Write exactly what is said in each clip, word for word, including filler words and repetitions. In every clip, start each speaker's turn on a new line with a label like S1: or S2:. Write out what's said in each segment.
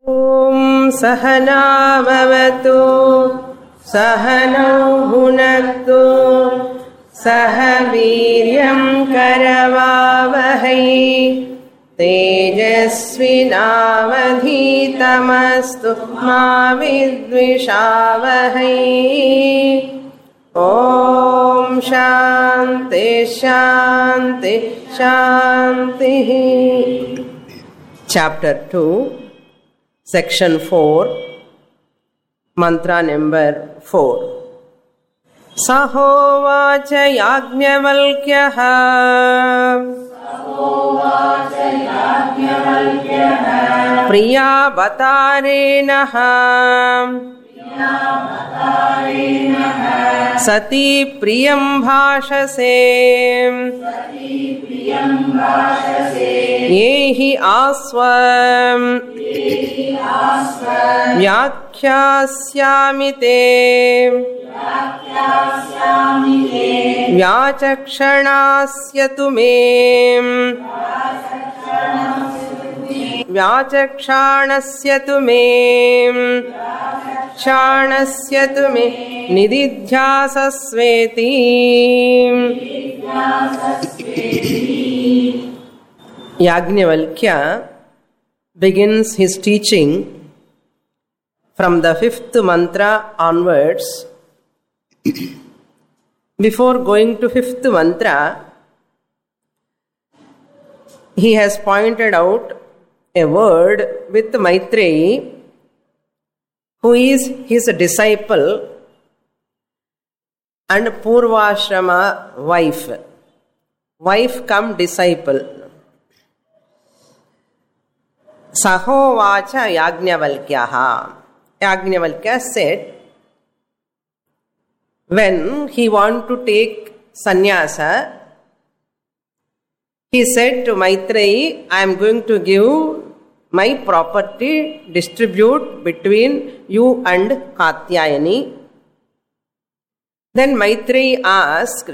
S1: Om Sahana Bhavatu Sahana Bhunaktu Sahaviryam Karavavahai Tejasvinavadhitamastu ma vidvishavahai. Om Shanti Shanti Shanti. Chapter two, Section four, Mantra number four. Sahovacha Yajnavalkyaha Priyavatarenaha Sati Priyam Bhashase Yehi Asvam Vyakhyāsyāmite Vyachakshanāsyatu me Vyachakshanāsyatu me Kshanāsyatu me Nididhyāsasveti. Yajnavalkya begins his teaching from the fifth mantra onwards. Before going to fifth mantra, he has pointed out a word with Maitreyi, who is his disciple and Purvashrama wife. Wife come disciple. Sahovacha Yajnavalkyaha. Yajnavalkya said, when he want to take sannyasa, he said to Maitreyi, I am going to give my property, distribute between you and Katyayani. Then Maitreyi asked,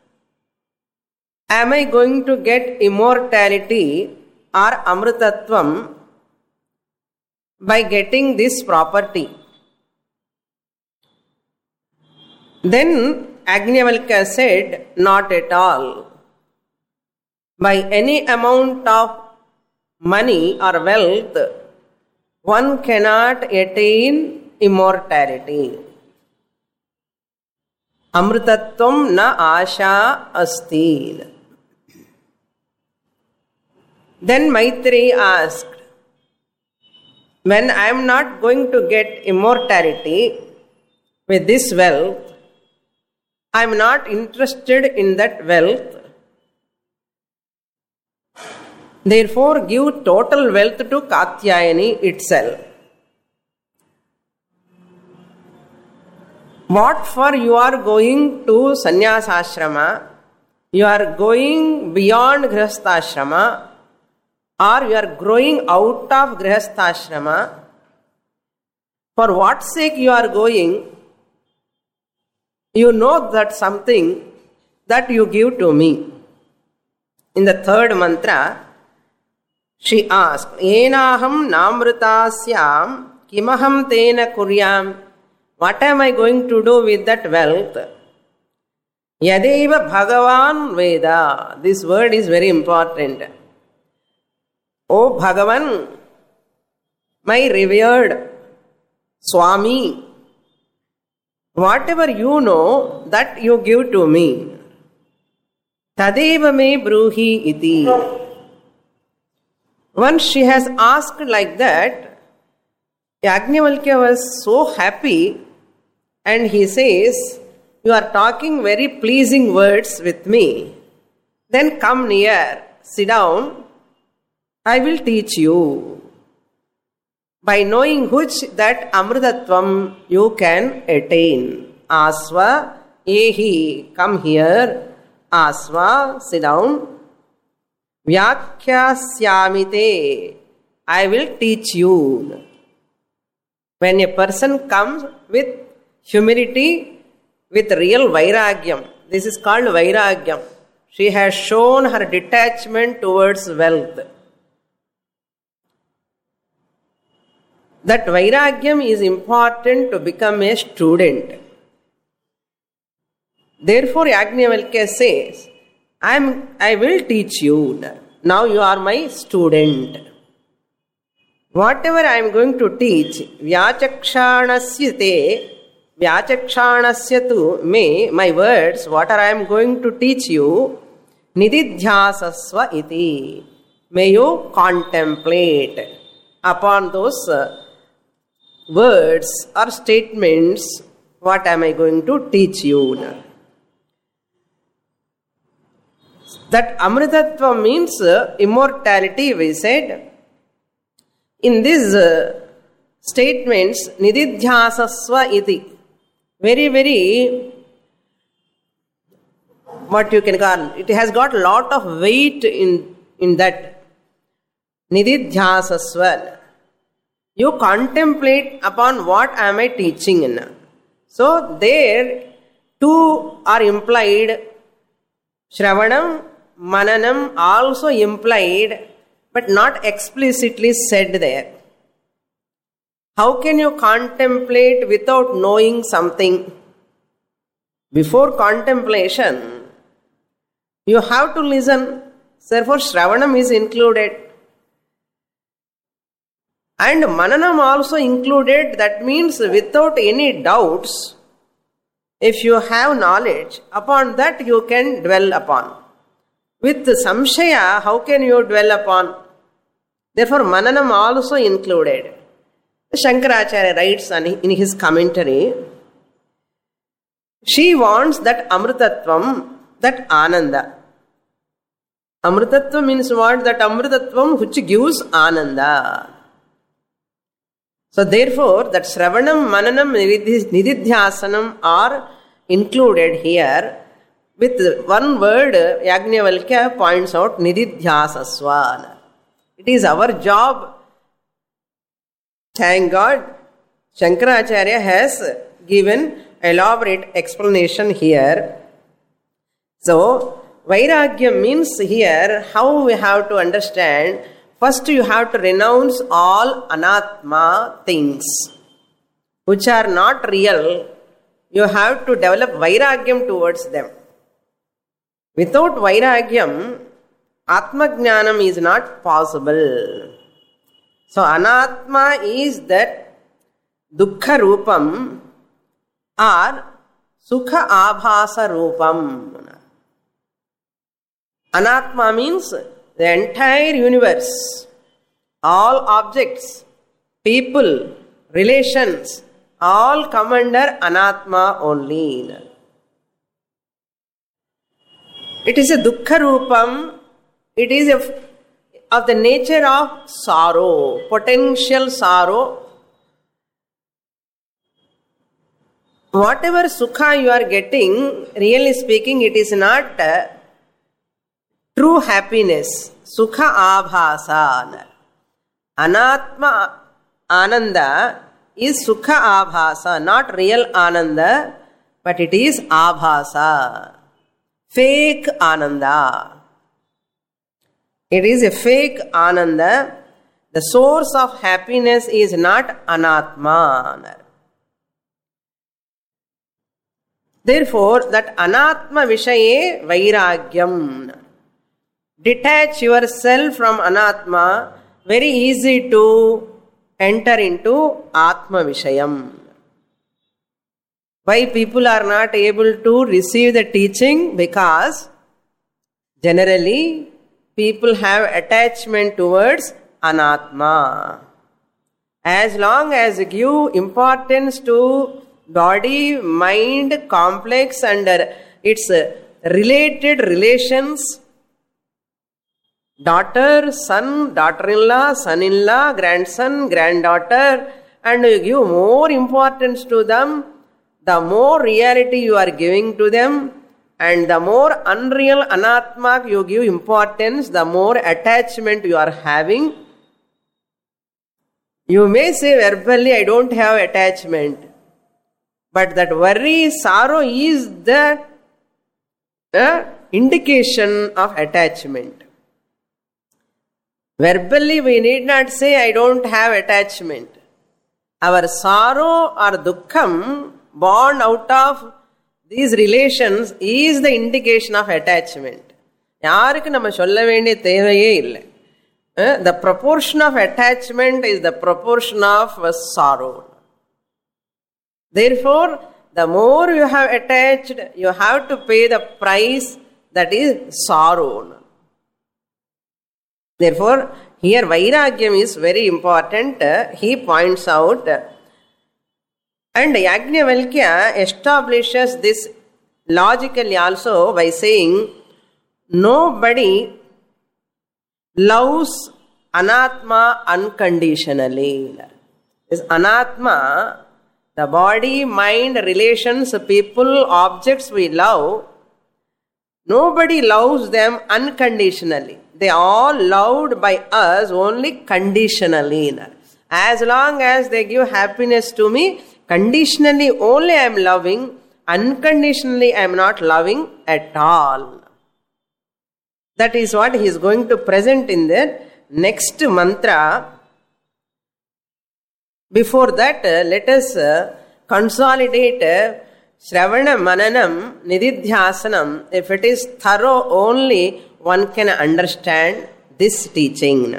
S1: am I going to get immortality or amrutatvam by getting this property? Then Yajnavalkya said, not at all. By any amount of money or wealth, one cannot attain immortality. Amrutatvam na asha asti. Then Maitreyi asked, when I am not going to get immortality with this wealth, I am not interested in that wealth. Therefore, give total wealth to Katyayani itself. What for you are going to sannyasashrama? You are going beyond grihasthashrama, or you are growing out of grihasthashrama. For what sake you are going? You know that something that you give to me. In the third mantra, she asked, Enaham namrutasyam kimaham tena kuryam. What am I going to do with that wealth? Yadeva Bhagavan Veda. This word is very important. O Bhagavan, my revered Swami, whatever you know, that you give to me. Tadeva me bruhi iti. Once she has asked like that, Yajnavalkya was so happy, and he says, you are talking very pleasing words with me. Then come near, sit down, I will teach you. By knowing which that amrutatvam you can attain. Asva, ehi, come here. Asva, sit down. Vyakhyāsyāmite, I will teach you. When a person comes with humility, with real vairagyam, this is called vairagyam. She has shown her detachment towards wealth. that Vairagyam is important to become a student. Therefore, Yajnavalkya says, I am, I will teach you. Now you are my student. Whatever I am going to teach, Vyachakshanasya te, Vyachakshanasya tu me, my words, what I am going to teach you, Nididhyasasva iti. May you contemplate upon those words or statements, what am I going to teach you? That Amritattva means immortality, we said. In these statements, Nididhyasasva iti, very, very, what you can call, it has got a lot of weight in, in that. Nididhyasasva. You contemplate upon what am I teaching in. So there two are implied. Shravanam, Mananam also implied, but not explicitly said there. How can you contemplate without knowing something? Before contemplation, you have to listen. Therefore, Shravanam is included. And Mananam also included. That means without any doubts, if you have knowledge, upon that you can dwell upon. With samshaya, how can you dwell upon? Therefore, Mananam also included. Shankaracharya writes in his commentary, she wants that Amritattvam, that Ananda. Amritattva means what? That Amritattvam which gives Ananda. So therefore, that Shravanam, Mananam, Nididhyasanam are included here. With one word, Yajnavalkya points out Nididhyasasva. It is our job. Thank God, Shankaracharya has given elaborate explanation here. So, Vairagyam means here how we have to understand. First, you have to renounce all anatma things which are not real. You have to develop Vairagyam towards them. Without Vairagyam, Atmajnanam is not possible. So, anatma is that dukkha rupam or sukha abhasa rupam. Anatma means the entire universe, all objects, people, relations, all come under anatma only. It is a dukkha rupam, it is a, of the nature of sorrow, potential sorrow. Whatever sukha you are getting, really speaking, it is not uh, true happiness. Sukha abhasa. Anatma ananda is sukha abhasa, not real ananda, but it is abhasa. Fake ananda. It is a fake ananda. The source of happiness is not anatma. Therefore, that anatma vishaye vairagyam. Detach yourself from anatma, very easy to enter into atma vishayam. Why people are not able to receive the teaching? Because generally people have attachment towards anatma. As long as you give importance to body, mind, complex and its related relations, daughter, son, daughter-in-law, son-in-law, grandson, granddaughter, and you give more importance to them, the more reality you are giving to them, and the more unreal anatma you give importance, the more attachment you are having. You may say verbally, I don't have attachment. But that worry, sorrow is the uh, indication of attachment. Verbally, we need not say, I don't have attachment. our sorrow or dukkham born out of these relations is the indication of attachment. யாருக்கு நம்ம சொல்ல வேண்டிய தேவையே இல்லை. The proportion of attachment is the proportion of sorrow. Therefore, the more you have attached, you have to pay the price, that is sorrow. Therefore, here Vairagyam is very important. He points out, and Yajnavalkya establishes this logically also by saying, nobody loves anatma unconditionally. This anatma, the body, mind, relations, people, objects we love, nobody loves them unconditionally. They are all loved by us only conditionally. As long as they give happiness to me, conditionally only I am loving, unconditionally I am not loving at all. That is what he is going to present in the next mantra. Before that, uh, let us uh, consolidate uh, Shravana Mananam Nididhyasanam. If it is thorough only, one can understand this teaching.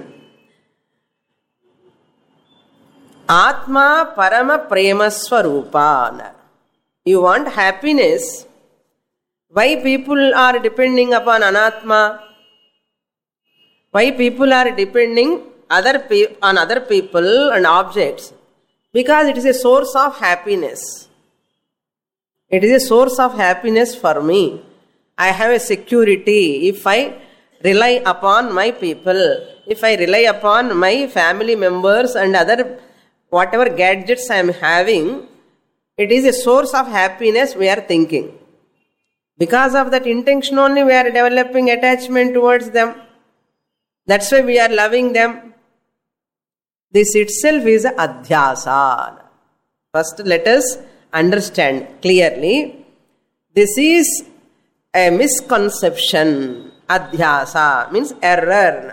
S1: Atma Parama Prema Swarupa. You want happiness. Why people are depending upon Anatma? Why people are depending other pe- on other people and objects? Because it is a source of happiness. It is a source of happiness for me. I have a security if I rely upon my people, if I rely upon my family members and other whatever gadgets I am having, it is a source of happiness we are thinking. Because of that intention only we are developing attachment towards them. That's why we are loving them. This itself is adhyasa. First let us understand clearly. This is a misconception. Adhyasa means error.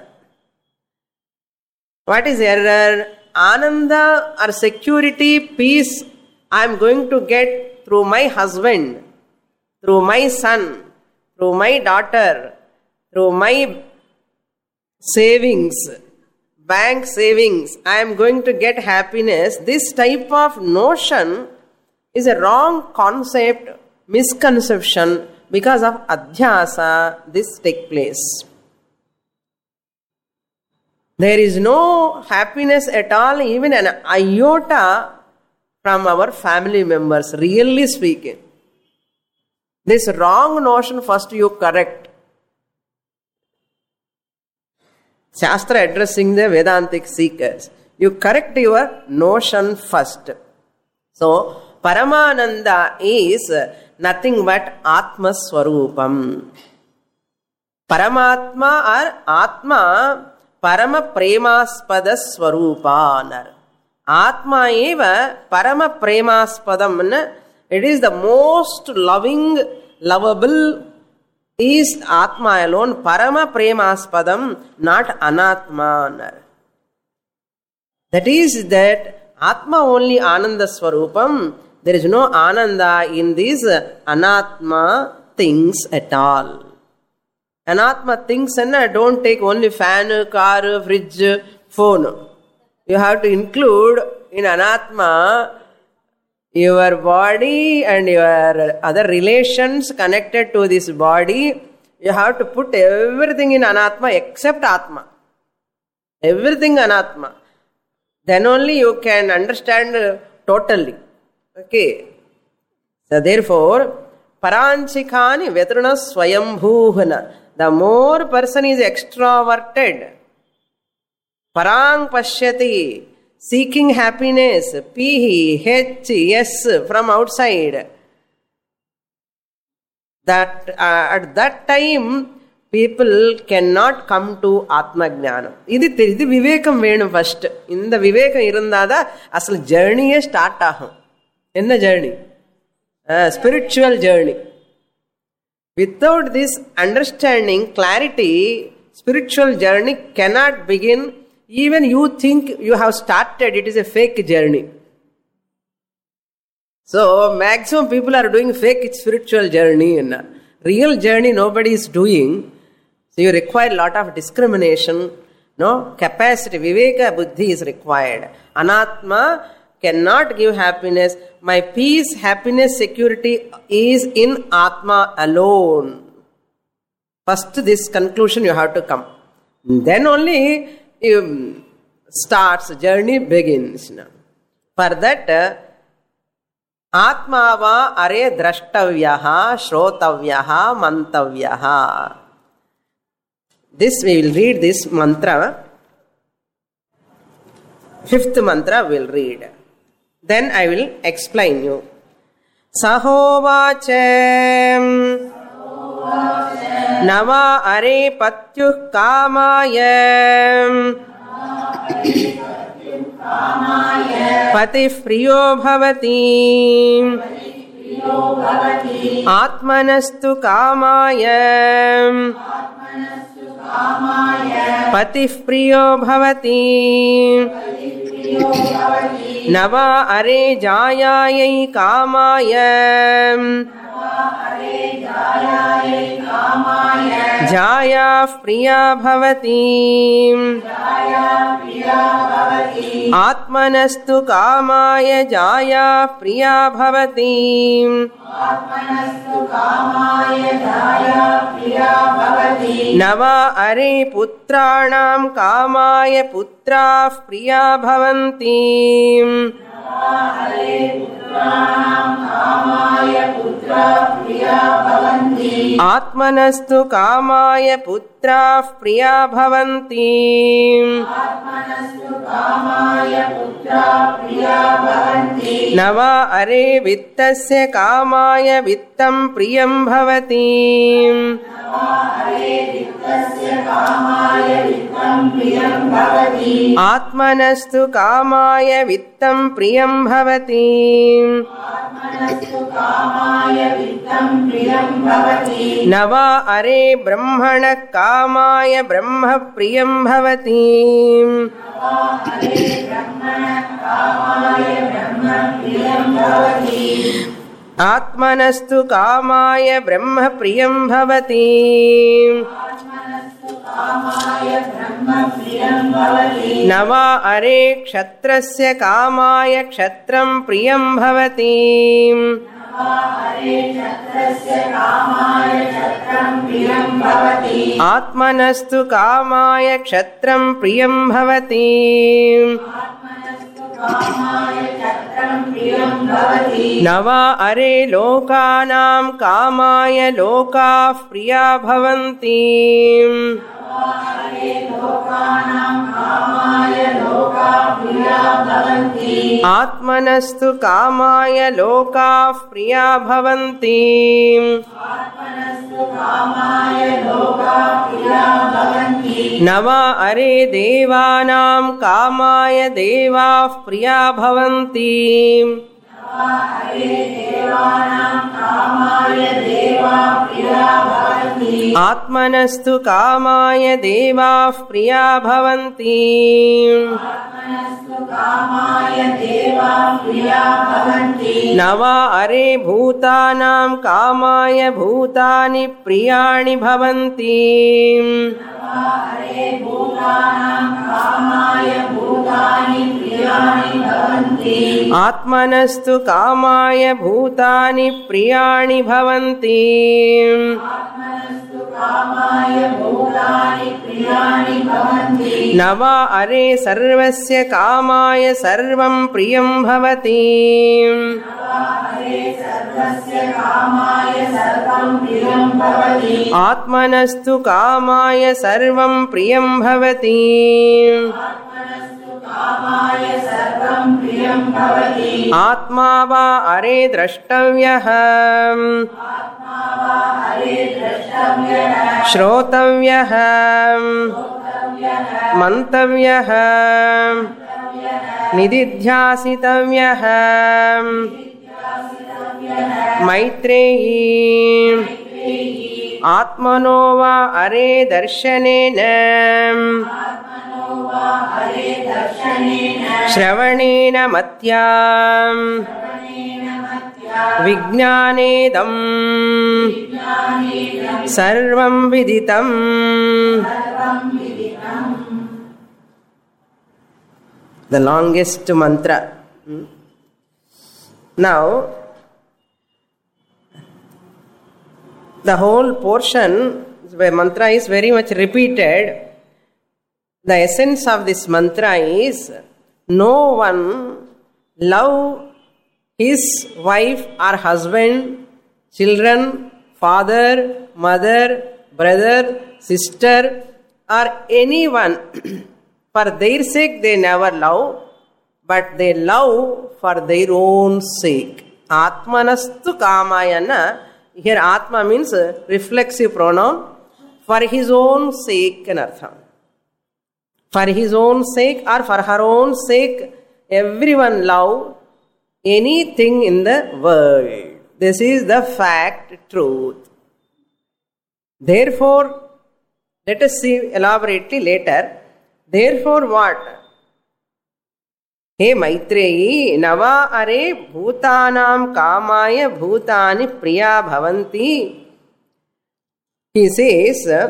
S1: What is error? Ananda or security, peace I am going to get through my husband, through my son, through my daughter, through my savings, bank savings, I am going to get happiness. This type of notion is a wrong concept, misconception. Because of adhyasa, this takes place. There is no happiness at all, even an iota from our family members, really speaking. This wrong notion first you correct. Shastra addressing the Vedantic seekers. You correct your notion first. So, Paramananda is nothing but Atma Swarupam. Paramatma or Atma Parama Premaspada Swarupanar. Atma eva Parama Premaspadam. It is the most loving, lovable is Atma alone. Parama Premaspadam, not Anatma. That is that Atma only Ananda Swarupam. There is no Ananda in these Anatma things at all. Anatma things and don't take only fan, car, fridge, phone. You have to include in Anatma your body and your other relations connected to this body. You have to put everything in Anatma except Atma. Everything Anatma. Then only you can understand totally. Okay. So therefore, Paranchikani Vetruna Swayambhuhana. The more person is extroverted, Parang Pashyati, seeking happiness, P H S from outside. That uh, at that time, people cannot come to Atma Jnanam. This is Vivekam Venum first. In the Vivekam irundada, asal journey start ahum. In the journey, uh, spiritual journey. Without this understanding, clarity, spiritual journey cannot begin. Even you think you have started, it is a fake journey. So maximum people are doing fake spiritual journey. And real journey nobody is doing. So you require a lot of discrimination, no capacity. Viveka buddhi is required. Anatma cannot give happiness. My peace, happiness, security is in Atma alone. First this conclusion you have to come. Then only you starts, journey begins. For that, Atma va are drashtavyaha, shrotavyaha, mantavyaha. This we will read this mantra. Fifth mantra we will read. Then I will explain you. Sahovachem Nama are patyuh kamayam Patif priyo bhavati Atmanastu kamayam Patif priyo bhavati Nava are jayayai kamayam Jaya priya bhavati Atmanastu kamaya jaya priya bhavati Nava are putranam kamaya putra priya bhavanti Atmanastu kamaya putra priya bhavanti Nava are vittasya kamaya vittam priyam bhavati Atmanastu kamaya vittam priyam bhavati Nava are brahmana kamaya brahma priyam bhavati Atmanastu kamaya brahma priyam bhavati Nava are kshatrasya kamaya kshatram priyam bhavati Atmanastu kamaya kshatram priyam bhavati Nava are lokanam kamaya loka priya bhavanti Atmanastu kamaya loka priya bhavanti Nava are devanam kamaya deva priya bhavanti Atmanastu kamaya deva priya bhavanti Nava are bhutanam kamaya bhutani priyani bhavanti Atmanastu kamaya bhutani priyani bhavanti Nava are sarvasya kamaya sarvam priyam bhavati Atmanastu kamaya sarvam priyam bhavati Atma va are drashtavyah Shrotavyah Mantavyah Nididhyasitavyah Maitreyi Atmano va are darshanena Shravanena matyam Vijnanedam Sarvam Viditam. The longest mantra. Now, the whole portion, the mantra is very much repeated. The essence of this mantra is, no one love his wife or husband, children, father, mother, brother, sister, or anyone. For their sake they never love, but they love for their own sake. Atmanastu kamayana. Here Atma means reflexive pronoun. For his own sake in artham. For his own sake or for her own sake, everyone love anything in the world. This is the fact, truth. Therefore, let us see elaborately later. Therefore what? He Maitreyi, Nava are bhutanam kamaya bhutani priya bhavanti. He says,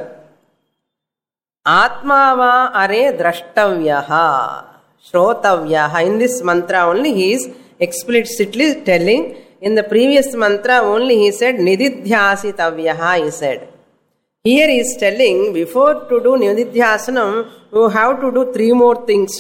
S1: Atmava are drashtavyaha, shrotavyaha. In this mantra only he is explicitly telling. In the previous mantra only he said, nididhyasitavyaha, he said. Here he is telling, before to do nididhyasanam, you have to do three more things.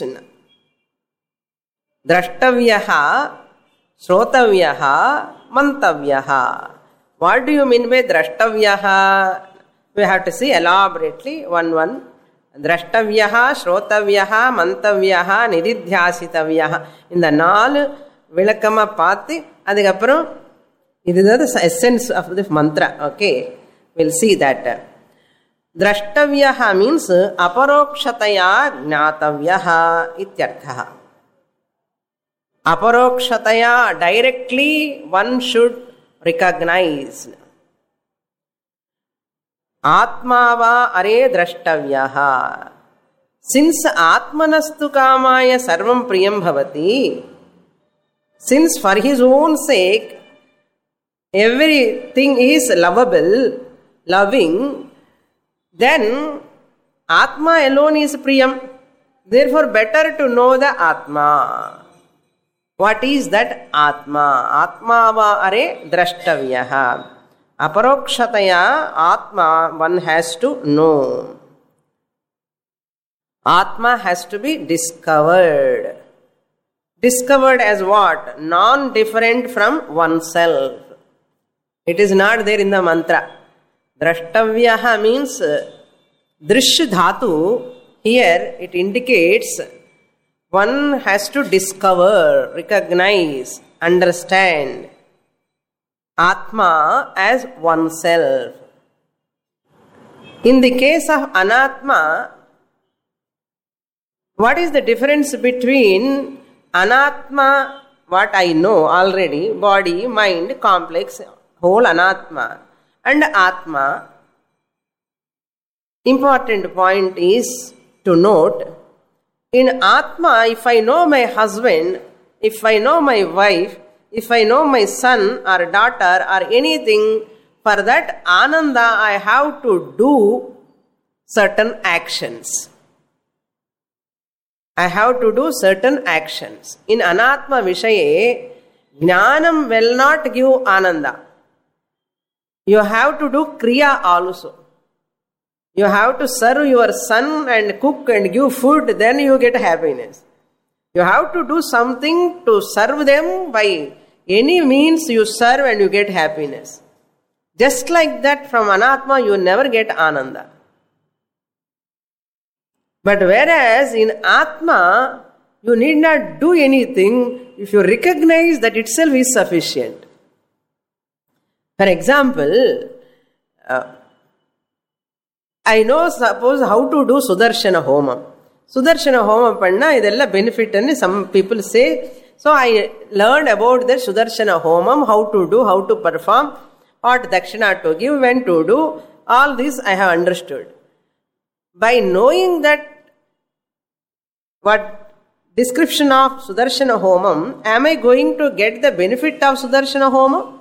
S1: Drashtavyaha, shrotavyaha, mantavyaha. What do you mean by drashtavyaha? We have to see elaborately, one one. Drashtavyaha, shrotavyaha, mantavyaha, nididhyasitavyaha. In the naal vilakama pathi, adhikapuram, this is the essence of this mantra. Okay, we'll see that. Drashtavyaha means aparokshataya jnatavyaha ityarthaha. Aparokshataya, directly one should recognize. Atmava are drashtavyaha. Since Atmanastu kamaya sarvam priyam bhavati, since for his own sake everything is lovable, loving, then Atma alone is priyam. Therefore better to know the Atma. What is that Atma? Atmava are drashtavyaha. Aparokshataya Atma one has to know. Atma has to be discovered. Discovered as what? Non-different from oneself. It is not there in the mantra. Drashtavyaha means drish dhatu. Here it indicates one has to discover, recognize, understand Atma as oneself. In the case of Anatma, what is the difference between Anatma, what I know already, body, mind, complex, whole Anatma, and Atma? Important point is to note, in Atma, if I know my husband, if I know my wife, if I know my son or daughter or anything, for that Ananda I have to do certain actions. I have to do certain actions. In Anatma Vishaye, Jnanam will not give Ananda. You have to do Kriya also. You have to serve your son and cook and give food, then you get happiness. You have to do something to serve them by any means you serve and you get happiness. Just like that, from Anatma you never get Ananda. But whereas in Atma, you need not do anything if you recognize that itself is sufficient. For example, uh, I know, suppose, how to do Sudarshana Homa. Sudarshana Homa panna idella benefit and some people say. So I learned about the Sudarshana Homam, how to do, how to perform, what dakshina to give, when to do. All this I have understood. By knowing that what description of Sudarshana Homam, am I going to get the benefit of Sudarshana Homa?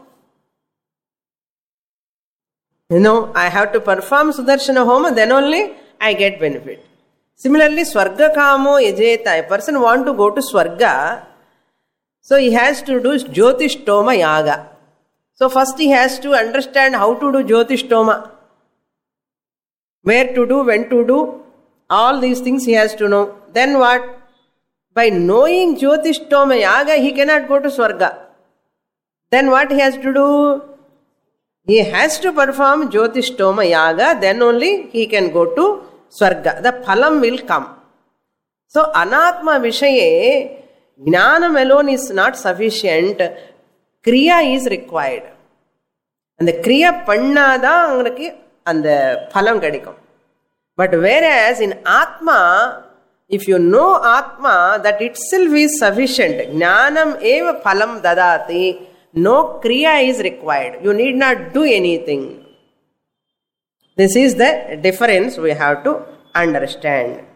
S1: You know, I have to perform Sudarshana Homa, then only I get benefit. Similarly, Swarga Kamo Yajeta, a person want to go to Swarga, so he has to do Jyotishtoma Yaga. So first he has to understand how to do Jyotishtoma. Where to do, when to do, all these things he has to know. Then what? By knowing Jyotishtoma Yaga, he cannot go to Swarga. Then what he has to do? He has to perform Jyotishtoma Yaga, then only he can go to Swarga. The phalam will come. So, Anatma Vishaye, Jnanam alone is not sufficient. Kriya is required. And the Kriya Pannada and the phalam kadikum. But whereas in Atma, if you know Atma, that itself is sufficient. Jnanam eva phalam dadati. No kriya is required. You need not do anything. This is the difference we have to understand.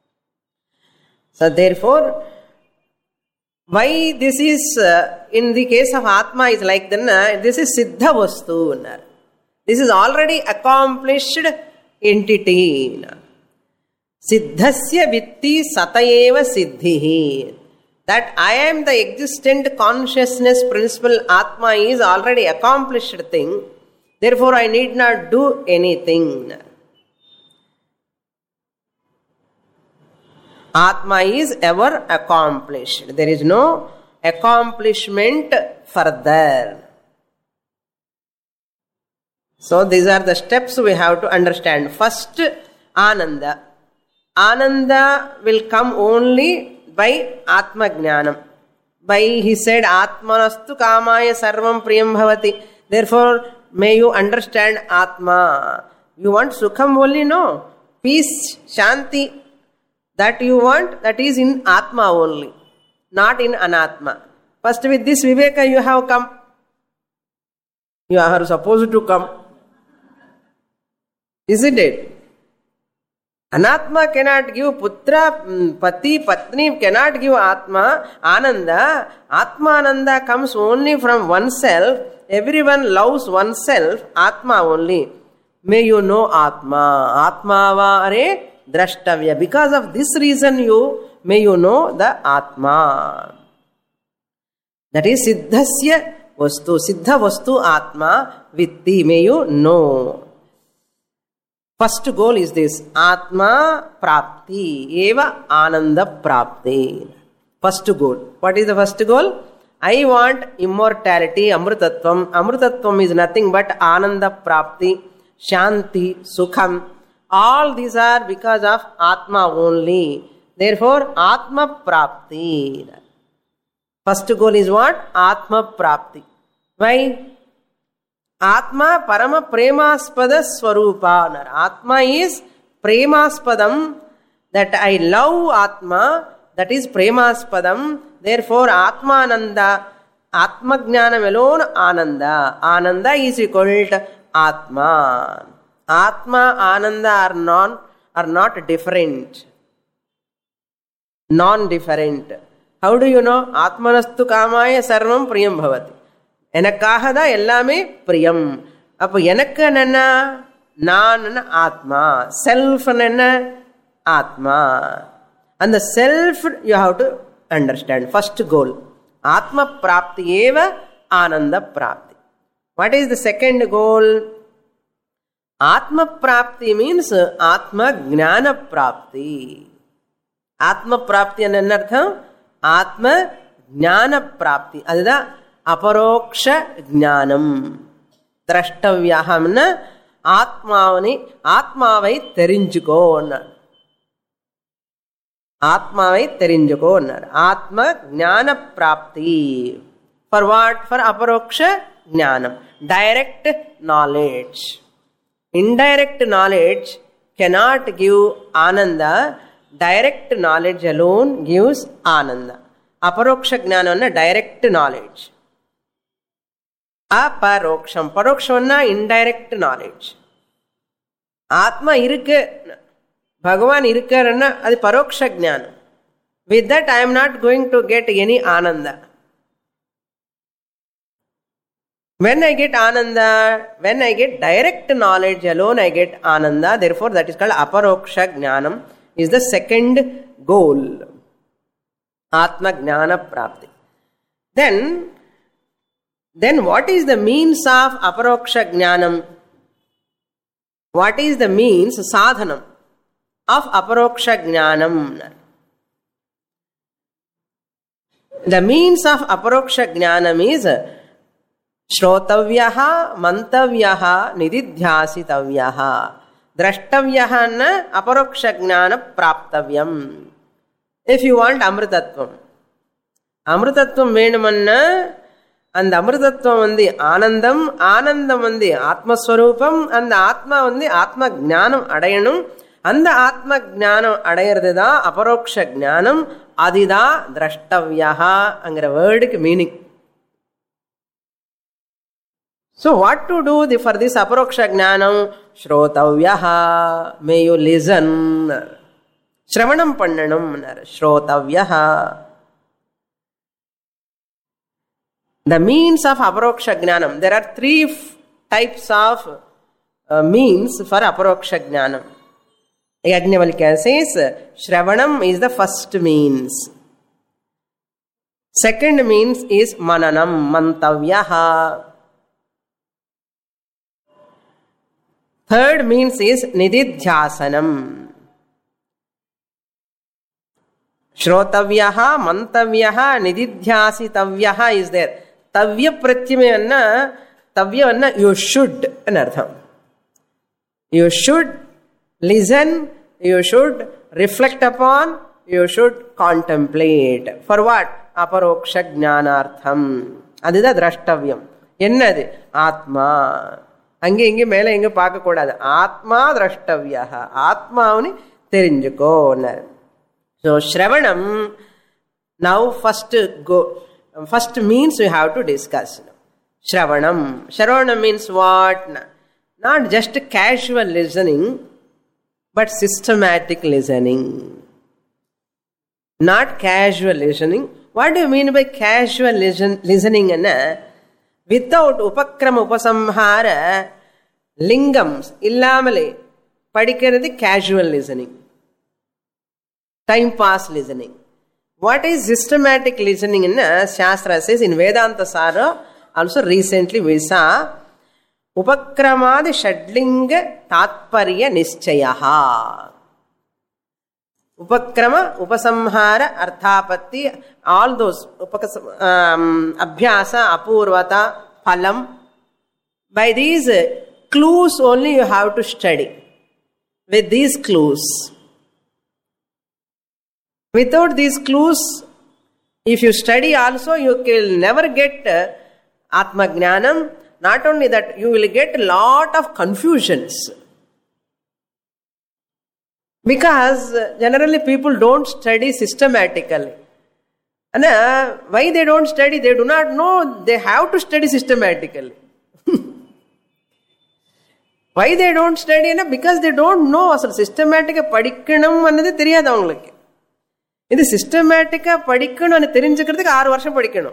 S1: So therefore, why this is, uh, in the case of Atma is like then, uh, this is Siddha Vastu. This is already accomplished entity. Siddhasya vitti satayeva siddhihi. That I am the existent consciousness principle Atma is already accomplished thing. Therefore, I need not do anything. Atma is ever accomplished. There is no accomplishment further. So, these are the steps we have to understand. First, Ananda. Ananda will come only by Atma Jnanam. By, he said, Atmanastu Kamaya Sarvam Priyam Bhavati. Therefore, may you understand Atma. You want Sukham only? No. Peace, Shanti, that you want, that is in Atma only, not in Anatma. First, with this Viveka, you have come. You are supposed to come. Isn't it? Anatma cannot give putra, pati, patni cannot give Atma, Ananda. Atmananda comes only from oneself. Everyone loves oneself, Atma only. May you know Atma. Atma vare drashtavya. Because of this reason you, may you know the Atma. That is Siddhasya Vastu. Siddha Vastu Atma Vitti. May you know. First goal is this, Atma Prapti, Eva Ananda Prapti. First goal. What is the first goal? I want immortality, Amrutatvam. Amrutatvam is nothing but Ananda Prapti, Shanti, Sukham. All these are because of Atma only. Therefore, Atma Prapti. First goal is what? Atma Prapti. Why? Atma Parama Premaspada Swarupa. Atma is Premaspadam. That I love Atma. That is Premaspadam. Therefore, Atmananda. Atma Jnanam alone Ananda. Ananda is equal to Atma. Atma, Ananda are non, are not different. Non-different. How do you know? Atmanastu Kamaya Sarvam Priyam Bhavati. எனக்காகதா எல்லாமே பிரியம். அப்போ எனக்கு என்ன? நான் ஆத்மா. Self என்ன? ஆத்மா. அந்த self you have to understand. First goal ஆத்ம பிராப்தி ஏவ ஆனந்த பிராப்தி. What is the second goal? ஆத்ம பிராப்தி மீன்ஸ் ஆத்ம ஞான பிராப்தி. ஆத்ம பிராப்தி என்ன அர்த்தம்? ஆத்ம ஞான பிராப்தி. அதுதான் அபரோக்ஷ ஞானம். திரஷ்டவியம்னு ஆத்மாவை ஆத்மாவை தெரிஞ்சுக்கோன்னார். ஆத்மாவை தெரிஞ்சுக்கோன்னார். ஆத்ம ஞான பிராப்தி. For what? ஃபார் அபரோக்ஷ ஞானம். Direct knowledge. Indirect knowledge cannot give Ananda. Direct knowledge alone gives Ananda. Aparoksha jnana direct knowledge. Aparoksham. Paroksham indirect knowledge. Atma irukku, Bhagavan irukkarana adu paroksha jnana. With that, I am not going to get any ananda. When I get ananda, when I get direct knowledge alone, I get ananda. Therefore, that is called aparoksha jnanam, is the second goal. Atma jnana prapti. Then, then what is the means of aparoksha jnanam? What is the means, sadhanam, of aparoksha jnanam? The means of aparoksha jnanam is Shrotavyaha, Mantavyaha, Nididhyasitavyaha, Drashtavyaha na aparoksha jnana praptavyam. If you want Amritatvam, Amritatvam venumanna, and Amritatvam vandi Anandam, Anandam vandi Atmaswarupam, and Atma vandi Atma jnanam adayanum, and the Atma jnanam adayardada aparoksha jnanam adida drashtavyaha, angara word meaning. So what to do for this aparoksha jnanam? Shrotavyaha, may you listen. Shravanam pannanam, Shrotavyaha. The means of aparoksha jnanam. There are three f- types of uh, means for aparoksha jnanam. Yajnavalkya says, Shravanam is the first means. Second means is Mananam, Mantavyaha. Third means is Nididhyasanam. Shrotavyaha, Mantavyaha, Nididhyasitavyaha is there. Tavya pratyamayanna, tavya you should, anartham. You should listen, you should reflect upon, you should contemplate. For what? Aparoksha jnanartham. Adida drashtavyam. Ennadu? Atma. அங்கே இங்கே மேலே எங்கே பார்க்கக்கூடாது. ஆத்மா திரஷ்டவ்யா, ஆத்மாவுனி தெரிஞ்சுக்கோன்னார். So ஸ்ரவணம், now first go first means you have to discuss. ஸ்ரவணம், ஸ்ரவணம் means what? Not just casual listening, but systematic listening. Not casual listening. What do you mean by casual listen, listening? Without upakrama upasamhara lingams illamale padikkiradhu casual listening, time pass listening. What is systematic listening? In Shastra says in Vedanta Sara, also recently we saw upakramadi shadlinga tatparya nischyaha. Upakrama, upasamhara, arthapatti, all those um, abhyasa, apurvata, phalam. By these clues only you have to study. With these clues. Without these clues, if you study also, you will never get uh, Atma Jnanam. Not only that, you will get a lot of confusions. Because generally people don't study systematically. And uh, why they don't study? They do not know they have to study systematically. Why they don't study? Because they don't know. Asal systematic padikkanam annadhu theriyadu avangalukku. Idu systematic padikkanum anu therinjikradhukku six varsham padikkanum.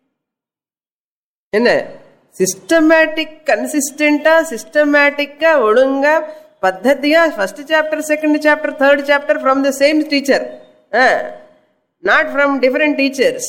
S1: Enna? Systematic, consistent, systematic, olunga, paddhatiya, first chapter, second chapter, third chapter from the same teacher. Uh, not from different teachers.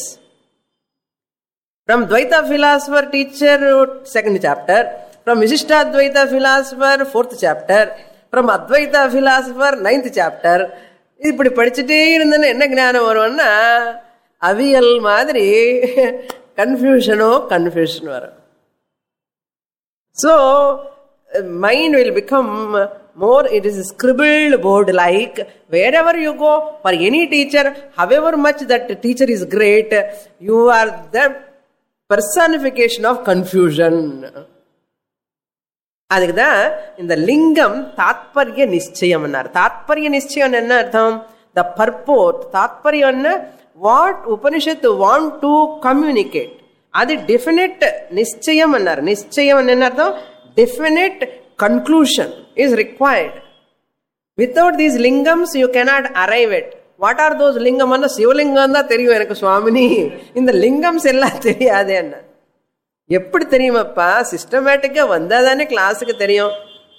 S1: From Dvaita philosopher teacher, second chapter. From Vishishtadvaita philosopher, fourth chapter. From Advaita philosopher, ninth chapter. இப்படி படிச்சுட்டே இருந்தேன்னா என்ன ஞானம் வரும்னா அவியல் மாதிரி கன்ஃபியூஷனோ confusion வரும். So, mind will become more, it is scribbled board like. Wherever you go, for any teacher, however much that teacher is great, you are the personification of confusion. அதுக்கு தான் இந்த லிங்கம் தாத்பரிய நிச்சயம். தாத்பரிய நிச்சயம் என்ன அர்த்தம்? The purport. தாத்பரியம் what Upanishad want to communicate, அது டெஃபினட் நிச்சயம். நிச்சயம் என்ன அர்த்தம்? Definite conclusion is required. Without these lingams, you cannot arrive at. What are those lingam? சிவலிங்கம் தான் தெரியும் எனக்கு சுவாமினி, இந்த லிங்கம்ஸ் எல்லாம் தெரியாதே என்ன. எப்படி தெரியுமாப்பா? சிஸ்டமேட்டிக்கா வந்தா தானே கிளாஸுக்கு தெரியும்.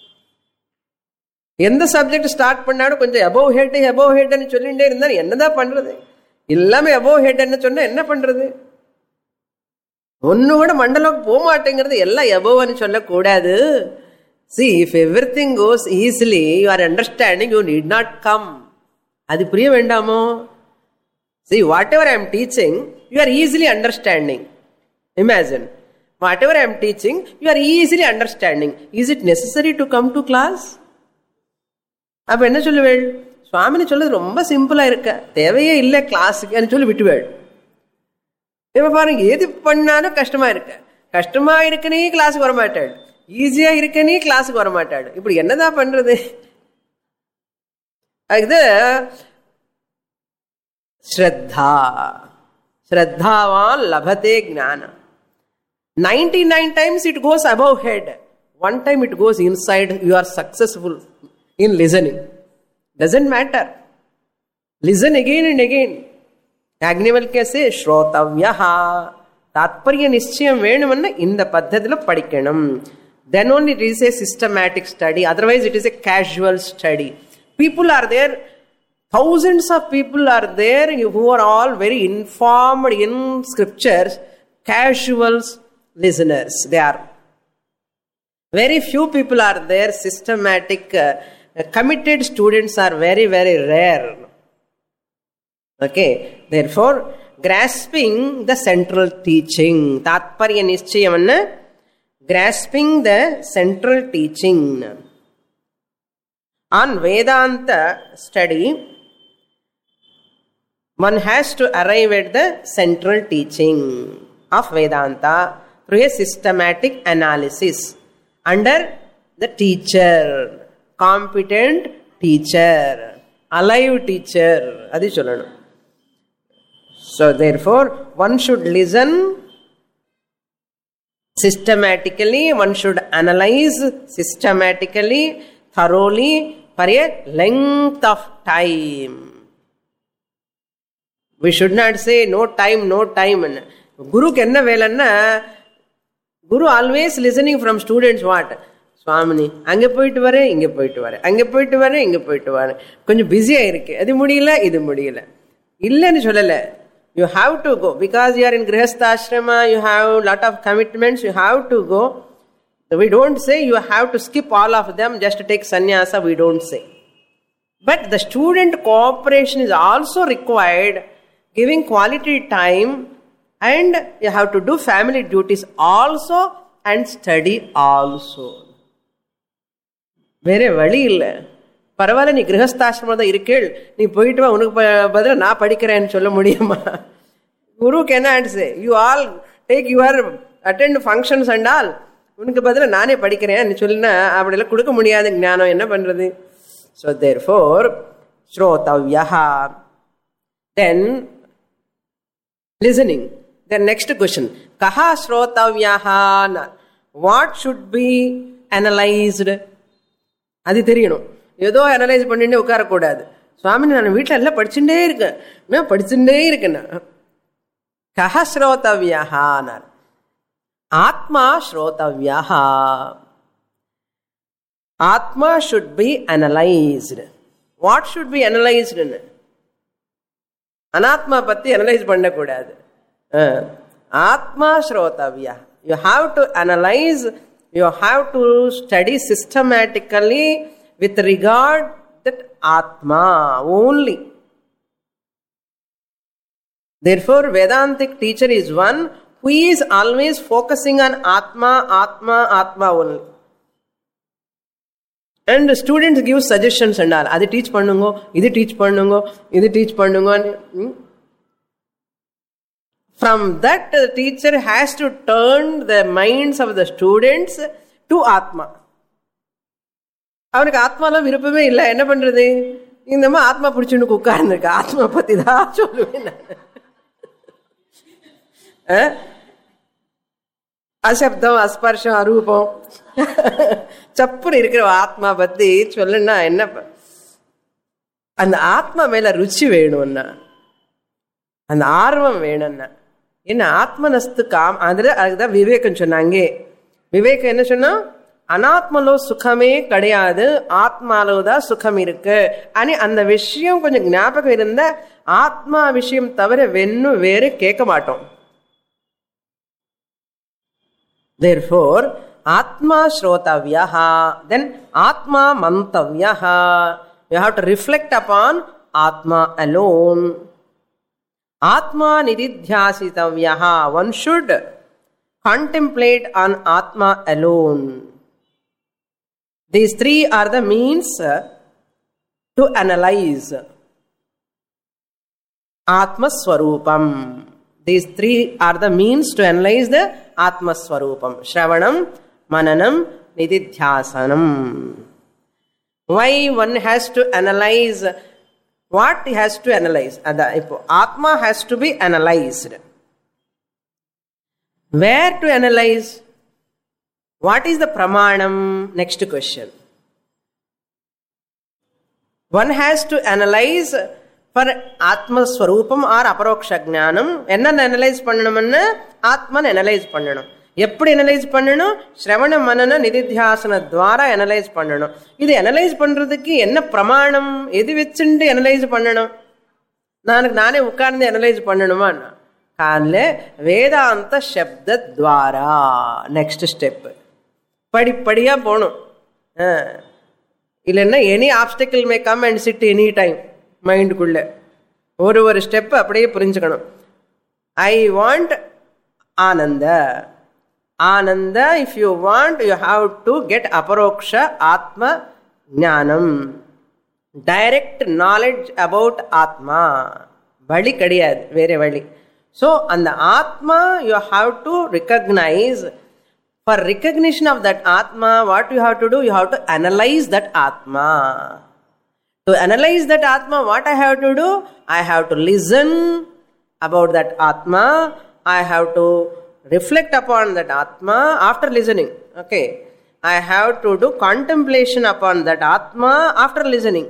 S1: எந்த சப்ஜெக்ட் ஸ்டார்ட் பண்ணாலும் கொஞ்சம் அபோவ் ஹெட் அபோவ் ஹெட்னு சொல்லிட்டே இருந்தா என்னதான் பண்றது? எல்லாமே அபோவ் ஹெட்னு சொன்னா என்ன பண்றது? ஒன்னு கூட மண்டலம் போக மாட்டேங்கிறது. எல்லாம் அபோவ்னு சொல்லக்கூடாது. See, if everything goes easily, you are understanding, you need not come. அது புரிய வேண்டாமோ? See, whatever I am teaching, you are easily understanding. Imagine, whatever I am teaching, you are easily understanding. Is it necessary to come to class? அப்ப என்ன சொல்லுவேள்? சுவாமினி சொல்றது ரொம்ப சிம்பிளா இருக்க, தேவையே இல்லை கிளாஸுக்கு சொல்லி விட்டுவேள். இப்ப பாருங்க, எது பண்ணாலும் கஷ்டமா இருக்க, கஷ்டமா இருக்குன்னே கிளாஸுக்கு வரமாட்டாள், ஈஸியா இருக்கனே கிளாஸுக்கு வரமாட்டாள். இப்படி என்னதான் பண்றது? இது ஸ்ரத்தா. ஸ்ரத்தாவான் லபதே ஞானம். ninety-nine times it goes above head, one time it goes inside. You are successful in listening. Doesn't matter, listen again and again. யாக்ஞவல்க்ய சே ஸ்ரோதவ்யஹ, தாத்பர்ய நிச்சயம் வேணும்னா இந்த பத்ததில படிக்கணும். Then only it is a systematic study, otherwise it is a casual study. People are there, thousands of people are there who are all very informed in scriptures, casual listeners. They are very few people are there, systematic uh, committed students are very very rare. Okay, therefore grasping the central teaching, tatparya nischayam anna grasping the central teaching. On Vedanta study, one has to arrive at the central teaching of Vedanta through a systematic analysis under the teacher, competent teacher, alive teacher. Adi sollanum. So therefore one should listen systematically, one should analyze systematically, thoroughly, for a length of time. We should not say no time, no time. Guru kenna velanna, Guru always listening from students. What? Swamini, ange poitu vare, inge poitu vare, ange poitu vare, inge poitu vare. Konjam busy ah irukke, adu mudiyala, idu mudiyala. Illa nu sollala. You have to go because you are in grihastha ashrama, you have lot of commitments, you have to go. We don't say you have to skip all of them just to take sannyasa, we don't say. But the student cooperation is also required, giving quality time, and you have to do family duties also and study also. Vere vali illa. பரவாயில்ல, நீ கிரகஸ்தாசிரமம் தான் இருக்கேள், நீ போயிட்டு வா, உனக்கு பதில நான் படிக்கிறேன்னு சொல்ல முடியுமா? குரு cannot say you all take your attend functions and all, உனக்கு பதில நானே படிக்கிறேன் சொல்லினா அப்படிலாம் கொடுக்க முடியாது ஞானம். என்ன பண்றது? So therefore ஸ்ரோதவ்யஹ, then listening. Then next question, kaha ஸ்ரோதவ்யஹ, what should be analyzed? அது தெரியணும். ஏதோ அனலைஸ் பண்ணிட்டு உட்காரக்கூடாது. சுவாமி நான் வீட்டில் எல்லாம் படிச்சுட்டே இருக்கேன், நான் படிச்சுட்டே இருக்கேன். கஹ ஸ்ரோதவ்யஹ, ஆத்மா ஸ்ரோதவ்யஹ. ஆத்மா should be analysed. What should be அனலைஸ்டுன்னு? அனாத்மா பத்தி அனலைஸ் பண்ணக்கூடாது. ஆத்மா ஸ்ரோதவ்யா. You have to analyse, you have to study systematically with regard that Atma only. Therefore Vedantic teacher is one who is always focusing on Atma, Atma, Atma only. And students give suggestions and all. Adi teach pannungo, idu teach pannungo, idu teach pannungo. From that the teacher has to turn the minds of the students to Atma. அவனுக்கு ஆத்மாலாம் விருப்பமே இல்லை. என்ன பண்றது? இந்த மாதிரி ஆத்மா பிடிச்சுன்னு உட்கார்ந்துருக்க, ஆத்மா பத்தி தான் சொல்லுவேன். அசப்தம், அஸ்பர்ஷம், அரூபம், சப்புன்னு இருக்கிற ஆத்மா பத்தி சொல்லுன்னா என்ன? அந்த ஆத்மா மேல ருச்சி வேணும்னா, அந்த ஆர்வம் வேணும்னா. என்ன ஆத்மனஸ்து காம், அதுல அதுதான் விவேகம் சொன்னாங்க. விவேகம் என்ன சொன்னா, அனாத்மலோ சுகமே கிடையாது, ஆத்மாலோதான் சுகம் இருக்கு అని அந்த விஷயம் கொஞ்சம் ஞாபகம் இருந்தா ஆத்மா விஷயம் தவிர வென்னும் வேறு கேட்க மாட்டோம். Therefore, Atma Shrotavyaha, then Atma Mantavyaha. You have to reflect upon Atma alone. Atma Nididhyasitavyaha. One should contemplate on Atma alone. These three are the means to analyze Atma Swarupam. These three are the means to analyze the Atma Swarupam. Shravanam, Mananam, Nididhyasanam. Why one has to analyze? What he has to analyze? Atma has to be analyzed. Where to analyze? What is the pramanam? Next question. One has to analyze for Atma Swarupam or Aparoksha Jnanam. Enna analyze pannanumanna Atman analyze pannanum. Eppadi analyze pannanum? Shravana Manana Nididhyasana dwara analyze pannanum. Idu analyze பண்றதுக்கு என்ன பிரமாணம்? எது வெச்சுண்டு analyze பண்ணணும்? நானுக்கு நானே உட்கார்ந்து analyze பண்ணணுமா? கால்ல வேதாந்த சப்த துவாரா. Next step. படிப்படியா போகணும். இல்லைன்னா any obstacle may come and sit any time மைண்டுக்குள்ள. ஒரு ஒரு ஸ்டெப் அப்படியே புரிஞ்சுக்கணும். ஐ வாண்ட் ஆனந்த. ஆனந்த, if you want, you have to get அபரோக்ஷ ஆத்ம ஞானம், டைரக்ட் நாலேஜ் அபவுட் ஆத்மா. வழி கிடையாது, வேற வழி. ஸோ அந்த ஆத்மா you have to recognise. For recognition of that Atma, what you have to do? You have to analyze that Atma. To analyze that Atma, what I have to do? I have to listen about that Atma. I have to reflect upon that Atma after listening. Okay. I have to do contemplation upon that Atma after listening.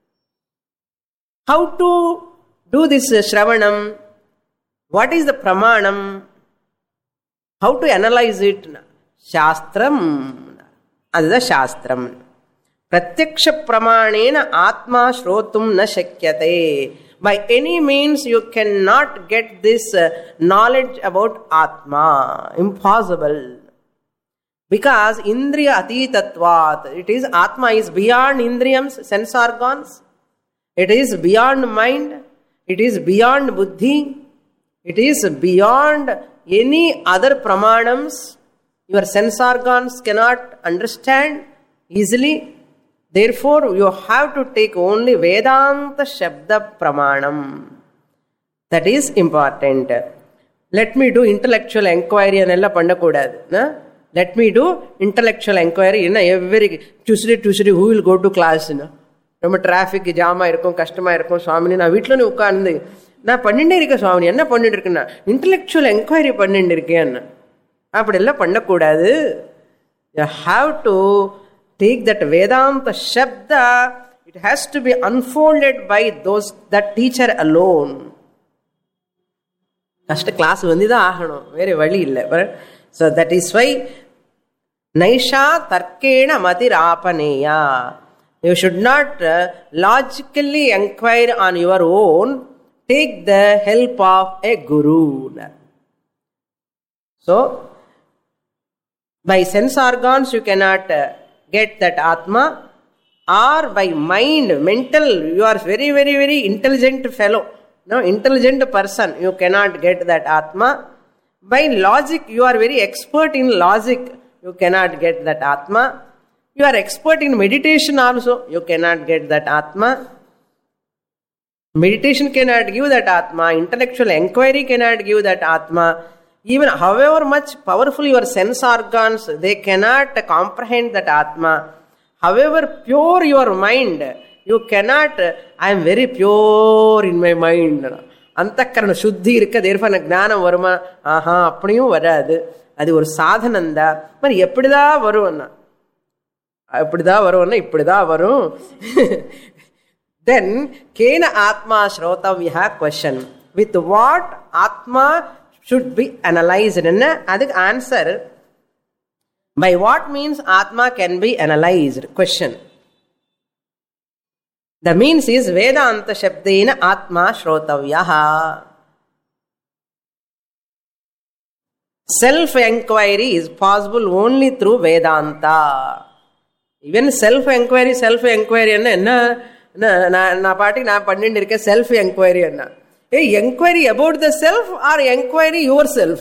S1: How to do this Shravanam? What is the Pramanam? How to analyze it? சாஸ்திரம். அதுதான் சாஸ்திரம். பிரத்யக்ஷ பிரமாணேன ஆத்மா ஸ்ரோத்தும் ந சக்கியதே. By any means you cannot get this knowledge about Atma. Impossible. Because indriya atitatvat. It is Atma is beyond indriyams, sense organs. It is beyond mind. It is beyond buddhi. It is beyond any other pramanams. Your sense organs cannot understand easily. Therefore, you have to take only Vedanta Shabda Pramanam. That is important. Let me do intellectual enquiry and ella pandakodadu. Let me do intellectual enquiry. Every Tuesday, Tuesday, who will go to class? Roma traffic jam irukum, கஷ்டமா இருக்கும் சுவாமினி. நான் வீட்டில் உட்கார்ந்து நான் பண்ணிட்டே இருக்கேன் சுவாமினி. என்ன பண்ணிட்டு இருக்கேன்னா இன்டெலெக்சுவல் என்கொயரி பண்ணிட்டு இருக்கேன். அப்படியெல்லாம் பண்ணக்கூடாது. You have to take that Vedanta Shabda. It has to be unfolded by those that teacher alone. கஷ்ட கிளாஸ் வந்து தான் ஆகணும், வேற வழி இல்லை. So that is why Naisha Tarkena Matirapaneya. You should not uh, logically inquire on your own. Take the help of a guru. So, by sense organs you cannot uh, get that Atma, or by mind, mental, you are very, very, very intelligent fellow, no, intelligent person, you cannot get that Atma. By logic, you are very expert in logic, you cannot get that Atma. You are expert in meditation also, you cannot get that Atma. Meditation cannot give that Atma, intellectual enquiry cannot give that Atma. Even however much powerful your sense organs, they cannot comprehend that Atma. However pure your mind, you cannot, I am very pure in my mind. Antakarana shuddhi irukka, therefore ஞானம் வருமா? ஆஹா, அப்படியும் வராது. அது ஒரு சாதனந்தா. మరి ఎప్పుడుదా వరువన్నా? எப்படிதான் வரும்னா இப்படிதான் வரும். Then, Kena Atma Shrotavya question. With what Atma should be analyzed? That's answer. By what means Atma can be analyzed? Question. The means is Vedanta Shabdena Atma Shrotavya. Self-enquiry is possible only through Vedanta. Even self-enquiry, self-enquiry enna na party na pannindi irukke self-enquiry enna. Hey, enquiry about the self or enquiry yourself?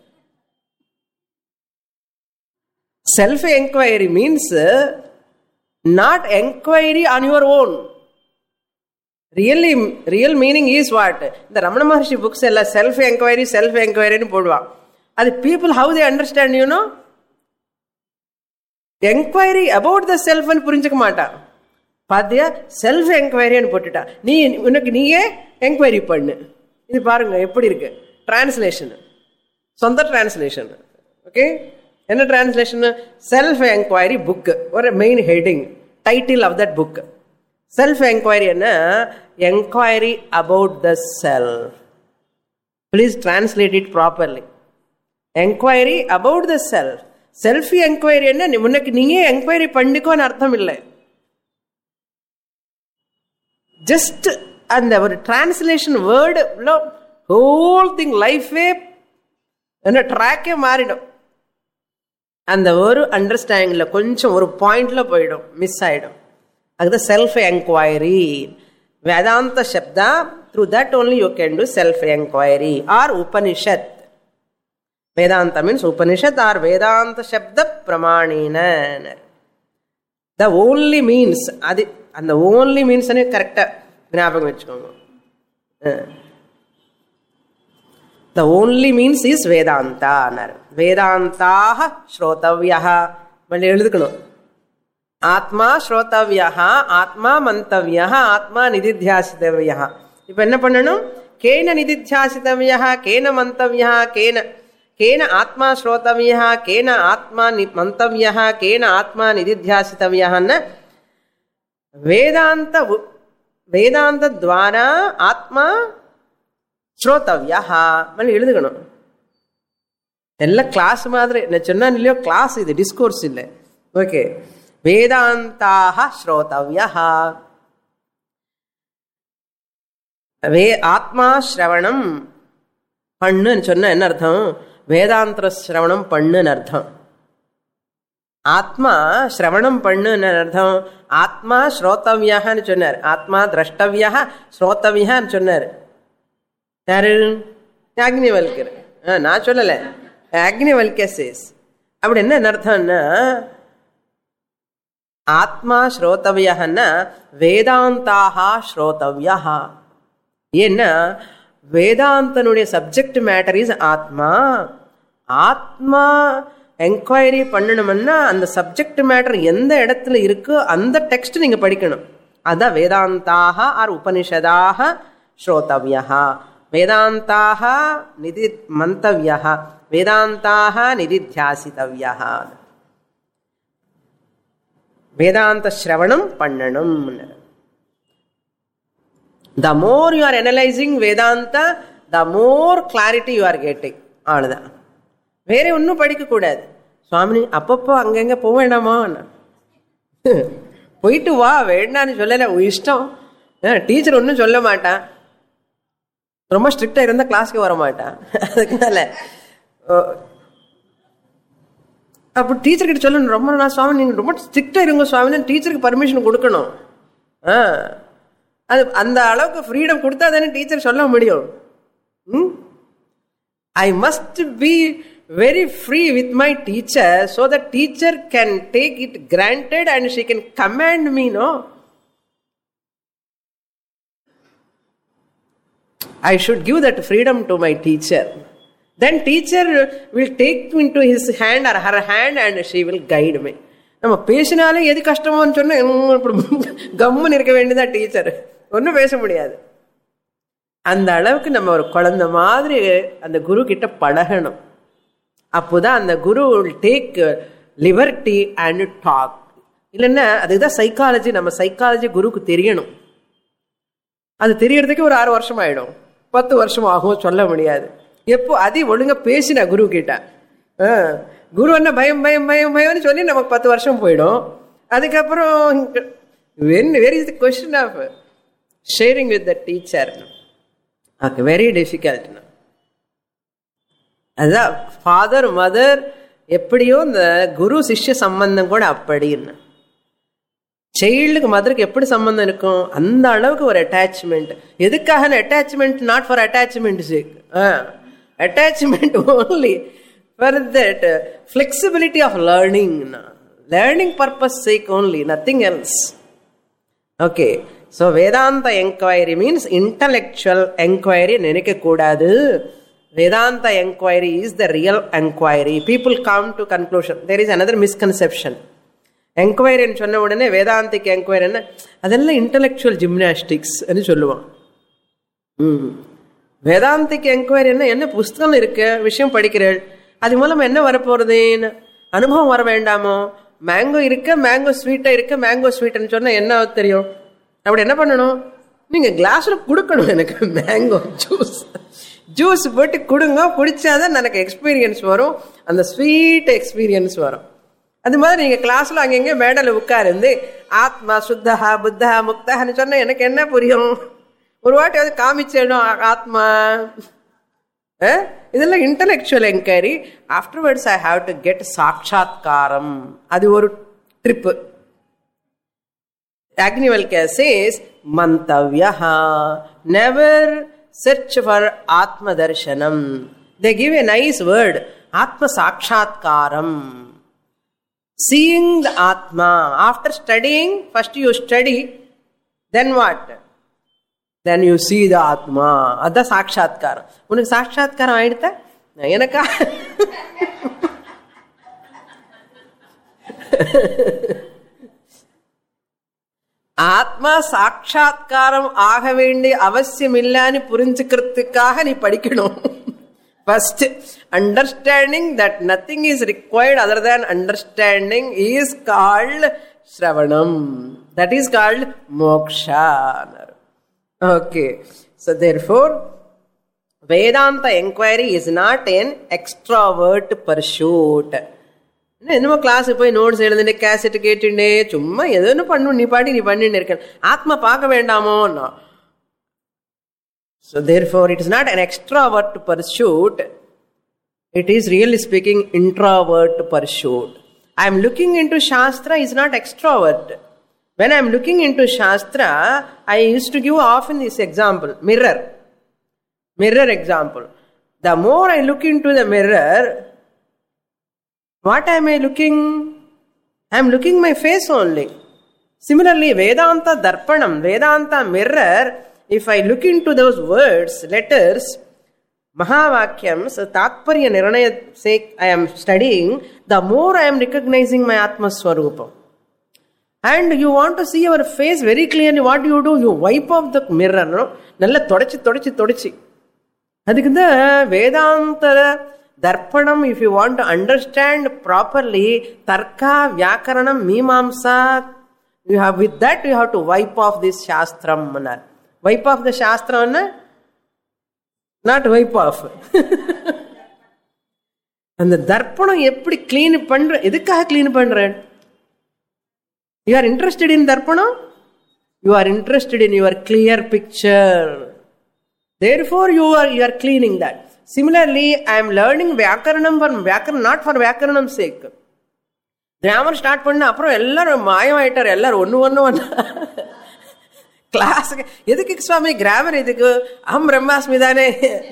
S1: Self-enquiry means not enquiry on your own. Really, real meaning is what? The Ramana Maharshi books all self-enquiry, self-enquiry nu podva. And the people, how they understand, you know? Enquiry about the self and purinjakamata. Padya self-enquiry and put it. Nee unakku neeye enquiry pannu. Idu paarenga eppadi irukku. Translation. Sonda translation. Okay? Enna translation? Self-enquiry book or a main heading. Title of that book. Self-enquiry enna enquiry about the self. Please translate it properly. Enquiry about the self. Self-enquiry enna unakku neeye enquiry panniko nu artham illa. Just and our translation word whole thing life and a track maridum. And the word understanding la koncham oru point la poidum miss aidum. That's the self-enquiry. Vedanta Shabda, through that only you can do self-enquiry or Upanishad. Vedanta means Upanishad or Vedanta Shabda Pramanina. The only means, and the only means is correct. The only means is Vedanta. Vedanta Shrotavyaha. Atma Shrotavyaha, Atma Mantavyaha, Atma Nididhyasitavyaha. If enna pannanum? Kena Nididhyasitavyaha, Kena Mantavyaha, Kena Kena Atma Shrotavyaha, Kena Atma Mantavyaha, Kena Atma Nididhyasitavyaha na Vedanta Vedanta Dvara Atma Shrotavyaha. Mali eludukano. Ella class madre na chonna nillo class ide discourse ille. Okay. Vedantaha Shrotavyaha. Ve Atma Shravanam Pannu nu sonna enna artham? Vedantra Shravanam Pannu nu artham. Atma Shravanam Pannu nu artham. Atma Shrotavyaha nu sonnar. Atma Drashtavyaha Shrotavyaha nu sonnar. Yaru? Yagnivalkar. Ah, na sollala. Yagnivalkar says. Apdi enna artham? Atma Shrotavyaha na Vedantaha Shrotavyaha. Yenna Vedantanude subject matter is Atma. Atma enquiry பண்ணணும்னா அந்த subject matter எந்த இடத்துல இருக்கோ அந்த text நீங்க படிக்கணும். அத வேதாந்தாக R உபனிஷதாக ஸ்ரோதவ்யஹ. வேதாந்தாக நிதி மந்தவ்யஹ. வேதாந்தாக நிதித்யாசிதவ்யஹ. வேதாந்த ஸ்ரவணம் பண்ணணும். The more you are analyzing Vedanta, the more clarity you are getting. அவ்வளவுதான். வேற ஒன்றும் படிக்க கூடாது. சுவாமி அப்பப்போ அங்கங்க போக வேண்டாமா? போயிட்டு வா, வேண்டான்னு சொல்லல, இஷ்டம். டீச்சர் ஒன்றும் சொல்ல மாட்டான். ரொம்ப ஸ்ட்ரிக்டா இருந்தா கிளாஸ்க்கு வர மாட்டான். அதுக்குனால அப்போ டீச்சர் கிட்ட சொல்லணும், ரொம்ப நான் சுவாமி நீங்க ரொம்ப ஸ்ட்ரிக்டா இருங்க சுவாமி, டீச்சருக்கு பர்மிஷன் கொடுக்கணும். அது அந்த அளவுக்கு ஃப்ரீடம் கொடுத்தா தானே டீச்சர் சொல்ல முடியும். I must be very free with my teacher so that teacher can take it granted and she can command me, no? I should give that freedom to my teacher. Then teacher will take me into his hand or her hand and she will guide me. நம்ம பேசினாலே எது கஷ்டமோன்னு சொன்னா கம்முன்னு இருக்க வேண்டியதா teacher, ஒன்றும் பேச முடியாது. அந்த அளவுக்கு நம்ம ஒரு குழந்தை மாதிரி அந்த குரு கிட்ட பழகணும். அப்போதான் அந்த குரு will take liberty and talk. இல்லைன்னா அதுதான் சைக்காலஜி. நம்ம சைக்காலஜி குருக்கு தெரியணும். அது தெரியறதுக்கு ஒரு ஆறு வருஷம் ஆயிடும், பத்து வருஷம் ஆகும், சொல்ல முடியாது. எப்போ அதி ஒழுங்கா பேசினா குரு கிட்ட, குரு என்ன பயம் பயம் பயம் பயம்னு சொல்லி நமக்கு பத்து வருஷம் போயிடும். அதுக்கப்புறம் very is the question of sharing with the teacher, okay, very difficult. அதுதான் ஃபாதர் மதர் எப்படியோ இந்த குரு சிஷ்ய சம்பந்தம் கூட அப்படின்னு. சைல்டுக்கு மதருக்கு எப்படி சம்பந்தம் இருக்கும், அந்த அளவுக்கு ஒரு அட்டாச்மெண்ட். எதுக்காக attachment? Not for attachment sake, attachment only for that flexibility of learning, learning purpose sake only, nothing else. Okay, so Vedanta enquiry means intellectual enquiry நினைக்கக்கூடாது. Vedanta enquiry is the real enquiry. People come to conclusion. There is another misconception. Enquiry ன்னு சொன்ன உடனே Vedantic enquiry என்ன, அதெல்லாம் intellectual gymnastics என்று சொல்லுவான். ம் Vedantic enquiry என்ன, என்ன புஸ்தகம் இருக்கு, விஷயம் படிக்கிறேன், அது மூலம் என்ன வரப்போறதுன்னு அனுபவம் வர வேண்டாமோ? மேங்கோ இருக்க, மேங்கோ ஸ்வீட்டா இருக்க, மேங்கோ ஸ்வீட்னு சொன்னா என்ன தெரியும்? அப்படி என்ன பண்ணணும்? நீங்க கிளாஸ்ல கொடுக்கணும் எனக்கு மேங்கோ ஜூஸ், ஜூஸ் போட்டு கொடுங்க, குடிச்சாதான் எனக்கு எக்ஸ்பீரியன்ஸ் வரும், அந்த ஸ்வீட் எக்ஸ்பீரியன்ஸ் வரும். அது மாதிரி நீங்க கிளாஸ்ல அங்கங்க மேடல உட்கார்ந்து ஆத்மா சுத்தஹா புத்தஹா முக்தஹான்னு சொன்னா எனக்கு என்ன புரியும்? ஒரு வாட்டி அது காமிச்சிடும் ஆத்மா. இதெல்லாம் intellectual enquiry. Afterwards I have to get சாட்சாத்காரம். அது ஒரு trip. Yajnavalkya says mantavyaha, never search for atma darshanam. They give a nice word, atma sakshatkaram, seeing the atma. After studying, first you study, then what? Then you see the atma. Adha sakshatkaram. Unak sakshatkaram aidutha enaka ஆத்மா சாட்சாத்காரம் ஆக வேண்டிய அவசியம் இல்லைன்னு புரிஞ்சுக்கிறதுக்காக நீ படிக்கணும். First understanding that nothing is required other than understanding is called ஸ்ரவணம். That is called மோக்ஷா. Okay, so therefore Vedanta enquiry is not an extrovert pursuit. என்னமோ கிளாஸுக்கு போய் நோட்ஸ் எழுதுனே, கேசட் கேட்டுண்டே சும்மா ஏதோ ஒன்று பண்ணும், நீ பாட்டி நீ பண்ணிட்டு இருக்க, ஆத்மா பார்க்க வேண்டாமோ? So therefore it is not an extrovert pursuit, it is really speaking introvert pursuit. I am looking into Shastra is not extrovert. When I am looking into Shastra, I used to give often this example, mirror. Mirror example. The more I look into the mirror, what am I looking? I am looking my face only. Similarly, Vedanta Darpanam, Vedanta mirror, if I look into those words, letters, Mahavakyams, Tatparya Nirnaya sake I am studying, the more I am recognizing my Atma Swarupa. And you want to see your face very clearly, what do you do? You wipe off the mirror, no? Nalla thodachi thodachi thodachi. Adukku the Vedanta Darpanam, if you want to understand properly, Tarka, Vyakaranam, Mimamsa, you have with that you have to wipe off this Shastram. Wipe off the Shastra, not wipe off. And the Darpanam eppadi clean pandra, edukkaga clean pandra? You are interested in Darpanam? You are interested in your clear picture. Therefore you are you are cleaning that. Similarly, I am learning Vyakaranam for Vyakaranam, not for Vyakaranam's sake. Grammar start பண்ண அப்புறம் எல்லாரும் மாயமாயிட்டார், எல்லாரும் ஒன்று ஒன்று ஒன்று கிளாஸுக்கு. எதுக்கு சுவாமி grammar? எதுக்கு? அஹம் பிரம்மாஸ்மி தானே.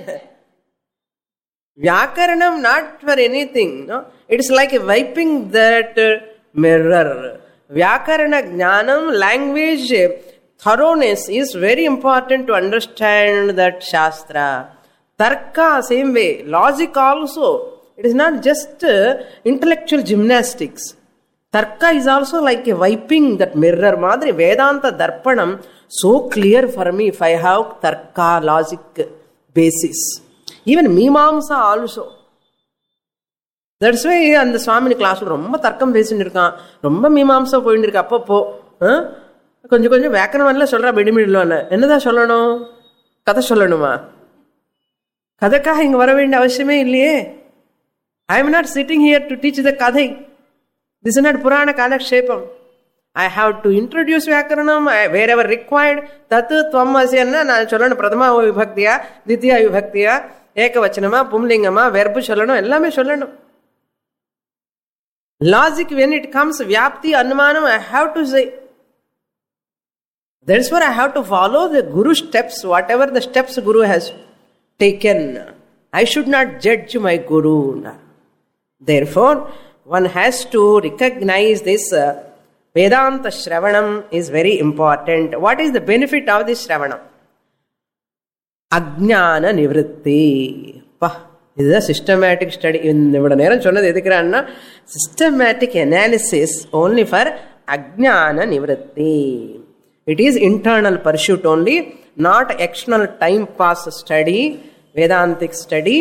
S1: Vyakaranam not for anything. No? It is like wiping that mirror. Vyakarana Jnanam, language thoroughness is very important to understand that Shastra. Tarka, same way. Logic also. It is not just uh, intellectual gymnastics. Tarka is also like a wiping that mirror. Madri Vedanta Darpanam, so clear for me if I have Tarka, logic basis. Even Mimamsa also. That's why அந்த சுவாமினி கிளாஸ்ல ரொம்ப தர்க்கம் பேசிட்டு இருக்கான், ரொம்ப மீமாம்சா போயிட்டு இருக்கு. அப்பப்போ கொஞ்சம் கொஞ்சம் வியாக்கரணம்ல சொல்றா மிடி மிடிலோன்னு. என்னதான் சொல்லணும்? கதை சொல்லணுமா? கதைக்காக இங்க வர வேண்டிய அவசியமே இல்லையே. I am not sitting here to teach the kadhai. This is not Purana Kalakshepam. I have to introduce Vyakaranam wherever required. Tatu Tvamasyanna நான் சொல்லணும். பிரதமா விபக்தியா, தித்தியா விபக்தியா, ஏகவச்சனமா, பும்லிங்கமா, வெர்பு சொல்லணும், எல்லாமே சொல்லணும். Logic, when it comes, Vyapti, Anumanam, I have to say. That's why I have to follow the Guru steps, whatever the steps Guru has taken. I should not judge my Guru. Therefore, one has to recognize this uh, Vedanta Shravanam is very important. What is the benefit of this Shravanam? Ajnana Nivritti. This is a systematic study. Systematic analysis only for Ajnana Nivritti. It is internal pursuit only, not external time pass study, Vedantic study.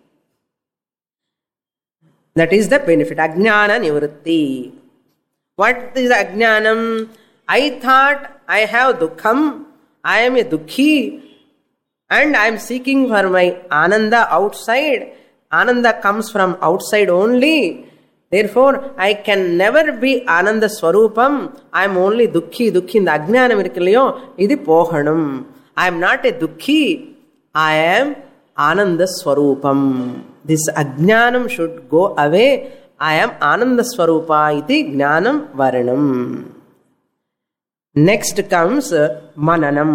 S1: That is the benefit. Ajnana Nivritti. What is Ajnanam? I thought I have dukkham, I am a dukhi, and I am seeking for my ananda outside. Ananda comes from outside only. Therefore, I can never be ananda swarupam. I am only dukhi. Dukhi in the Ajnanam irukkillayo, idu pohanam. I am not a dukhi. I am ananda swarupam. This Ajnanam should go away. I am Ananda Swarupa iti Jnanam Varanam. Next comes Mananam.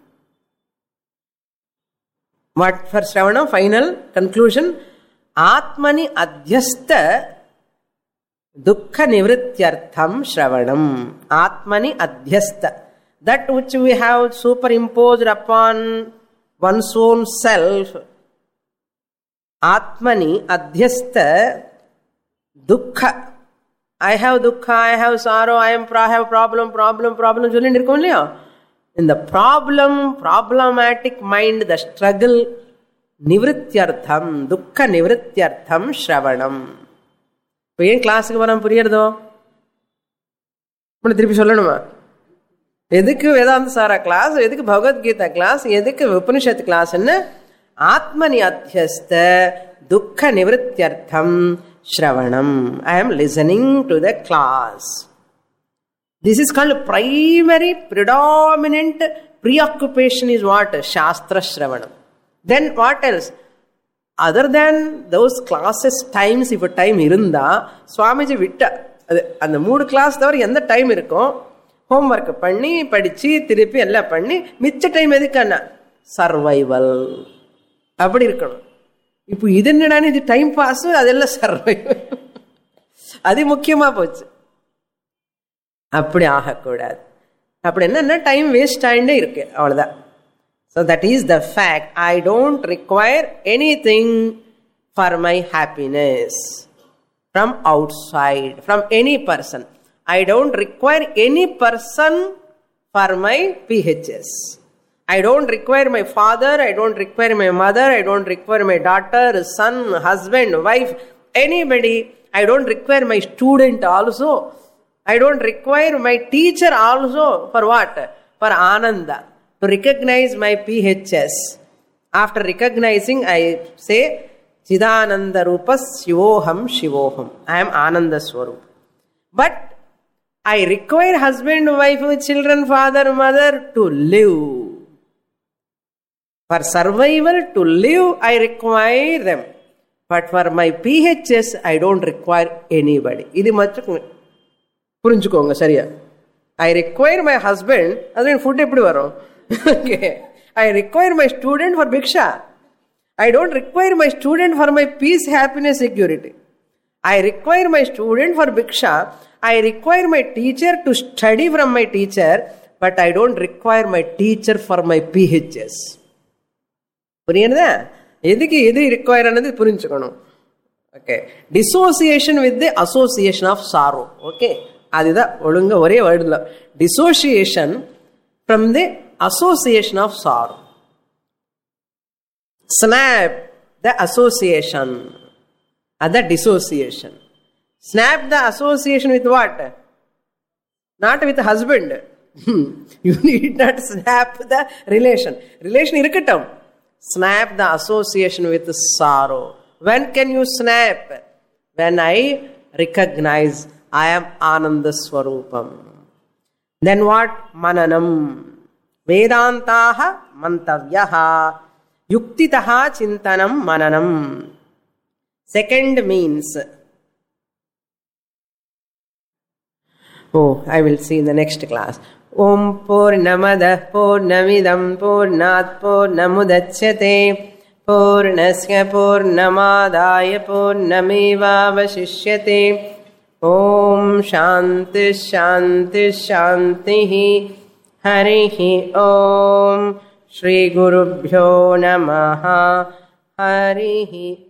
S1: What for Shravana? Final conclusion. Atmani Adhyastha Dukkha Nivrityartham Shravanam. Atmani Adhyastha. That which we have superimposed upon one's own self. Atmani Adhyastha Dukkha. I have dukkha, I have sorrow, I am I have problem, problem, problem. In the problem, problematic mind, the struggle, Nivrityartham, Dukkha Nivrityartham Shravanam. இப்போ ஏன் கிளாஸுக்கு வர புரியுறதோ? திருப்பி சொல்லணுமா? எதுக்கு வேதாந்த சாரா class, எதுக்கு Bhagavad Gita class, எதுக்கு உபனிஷத் கிளாஸ்ன்னு ஆத்மனி அத்தியஸ்த துக்க நிவృత్త్యర్థம் Shravanam. I am listening to the class. This is called primary, predominant preoccupation is what? Shastra Shravanam. Then what else? Other than those classes times, if a time irunda, Swamiji vitta, and the mood class, there is the time irko, homework panni, padichi, thiripi, ella panni, micha time edikana? Survival. Abadi irkano. இப்போ இது என்னடா இது time pass, அதெல்லாம் survival, அது முக்கியமா போச்சு. அப்படி ஆகக்கூடாது. அப்படி என்னன்னா டைம் வேஸ்ட் ஆகிட்டே இருக்கு, அவ்வளவுதான். So that is the fact. I don't require anything for my happiness from outside, from any person. I don't require any person for my PHS. I don't require my father, I don't require my mother, I don't require my daughter, son, husband, wife, anybody. I don't require my student also. I don't require my teacher also. For what? For Ananda. To recognize my P H S. After recognizing, I say, Chidananda Rupas Shivoham Shivoham. I am Ananda Swarup. But I require husband, wife, children, father, mother to live. For survival, to live, I require them. But for my P H S, I don't require anybody. இது மட்டும் புரிஞ்சுக்கோங்க சரியா. I require my husband, அது food எப்படி வரும்? Okay. I require my student for Bhiksha. I don't require my student for my peace, happiness, security. I require my student for Bhiksha. I require my teacher to study from my teacher, but I don't require my teacher for my P H S. புரியுதா? எதுக்கு எது require ஆனது புரிஞ்சுக்கணும். Okay. Dissociation with the association of sorrow. Okay, அதுதான் ஒழுங்க ஒரே வேர்டுல. Dissociation from the association of sorrow. Snap the association, அது dissociation. Snap the association with what? Not with husband. You need not snap the relation. Relation irukkatam. Snap the association with sorrow. When can you snap? When I recognize I am Ananda Swarupam. Then what? Mananam. Vedantaha mantavyaha. Yuktitaha chintanam mananam. Second means, oh, I will see in the next class. Om Purnamadah Purnamidam Purnat Purnamudachyate Purnasya Purnamadaya Purnameva Vashishyate. Om Shanti Shanti Shanti Harihi Om Shri Gurubhyo Namaha Harihi